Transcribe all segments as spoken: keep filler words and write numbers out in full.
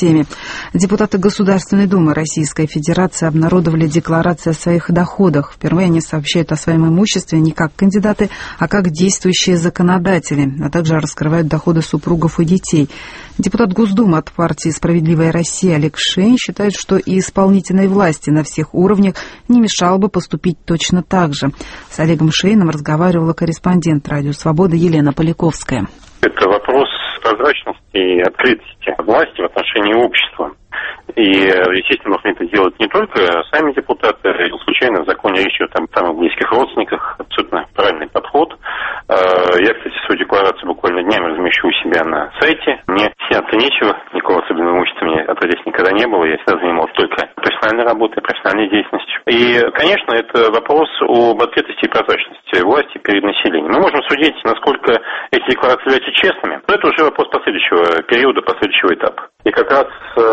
теме. Депутаты Государственной Думы Российской Федерации обнародовали декларации о своих доходах. Впервые они сообщают о своем имуществе не как кандидаты, а как действующие законодатели, а также раскрывают доходы супругов и детей. Депутат Госдумы от партии «Справедливая Россия» Олег Шейн считает, что и исполнительной власти на всех уровнях не мешало бы поступить точно так же. С Олегом Шейном разговаривала корреспондент «Радио Свобода» Елена Поляковская. Это вопрос прозрачности и открытости власти в отношении общества. И, естественно, нужно это делать не только сами депутаты, случайно в законе речь идет там, о близких родственниках, абсолютно правильный подход. Я, кстати, свою декларацию буквально днями размещу у себя на сайте. Мне стесняться нечего, никакого особенного имущества мне отродясь никогда не было. Я всегда занимался только профессиональной работой, профессиональной деятельностью. И, конечно, это вопрос об открытости и прозрачности власти перед населением. Мы можем судить, насколько эти декларации являются честными, но это уже вопрос последующего периода, последующего этапа. И как раз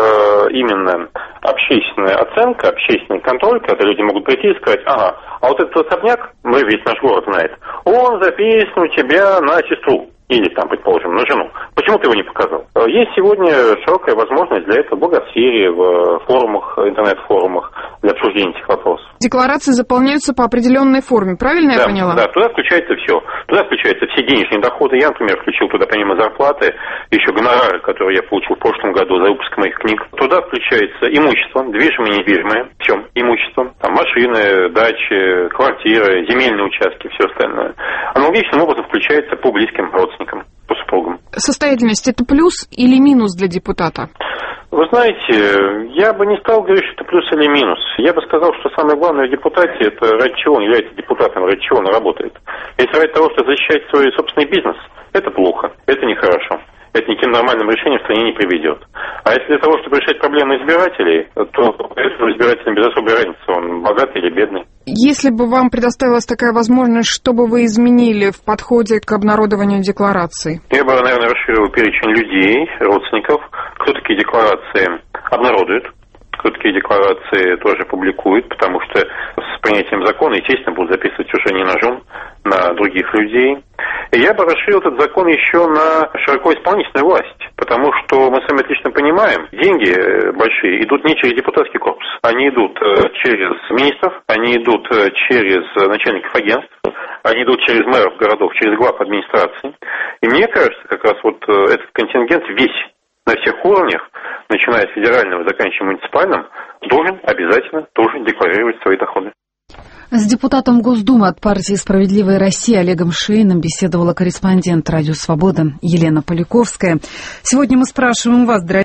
именно общественная оценка, общественный контроль, когда люди могут прийти и сказать: ага, а вот этот особняк, мы весь наш город знает, он записан у тебя на сестру. Или там, предположим, на жену. Почему ты его не показал? Есть сегодня широкая возможность для этого в блогосфере, в форумах, интернет-форумах для обсуждения этих вопросов. Декларации заполняются по определенной форме, правильно да, я поняла? Да, туда включается все. Туда включаются все денежные доходы. Я, например, включил туда помимо зарплаты еще гонорары, которые я получил в прошлом году за выпуск моих книг. Туда включается имущество, движимое и недвижимое, в чем имущество, там машины, дачи, квартиры, земельные участки, все остальное. Аналогичным образом включается по близким родственникам. По супругам. Состоятельность – это плюс или минус для депутата? Вы знаете, я бы не стал говорить, что это плюс или минус. Я бы сказал, что самое главное в депутате – это ради чего он является депутатом, ради чего он работает. Если ради того, чтобы защищать свой собственный бизнес, это плохо, это нехорошо. Это никаким нормальным решением в стране не приведет. А если для того, чтобы решать проблемы избирателей, то избирателям без особой разницы, он богатый или бедный. Если бы вам предоставилась такая возможность, что бы вы изменили в подходе к обнародованию деклараций? Я бы, наверное, расширил перечень людей, родственников, кто такие декларации обнародует, кто такие декларации тоже публикует, потому что с принятием закона, естественно, будут записывать уже не на жен, на других людей. И я бы расширил этот закон еще на широко исполнительную власть, потому что мы с вами отлично понимаем, деньги большие идут не через депутатский корпус, они идут через министров, они идут через начальников агентств, они идут через мэров городов, через глав администрации. И мне кажется, как раз вот этот контингент весь на всех уровнях, начиная с федерального и заканчивая муниципальным, должен обязательно тоже декларировать свои доходы. С депутатом Госдумы от партии «Справедливая Россия» Олегом Шейном беседовала корреспондент «Радио Свобода» Елена Поляковская. Сегодня мы спрашиваем вас, дорогие